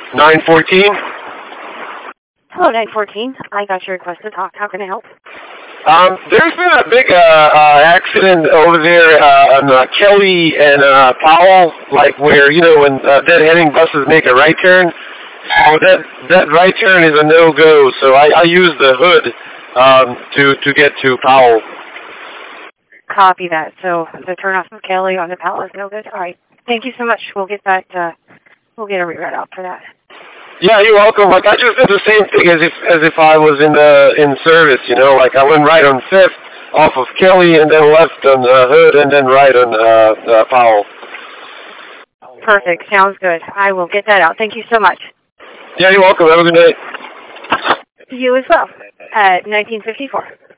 914. Hello, 914. I got your request to talk. How can I help? There's been a big accident over there on Kelly and Powell, like where, when dead-heading buses make a right turn. That right turn is a no-go, so I use the hood to get to Powell. Copy that. So the turn off of Kelly on the Powell is no good. All right. Thank you so much. We'll get that. We'll get a reroute out for that. Yeah, you're welcome. Like I just did the same thing as if I was in service. Like I went right on 5th off of Kelly and then left on Hood and then right on Powell. Perfect. Sounds good. I will get that out. Thank you so much. Yeah, you're welcome. Have a good night. You as well. At 1954.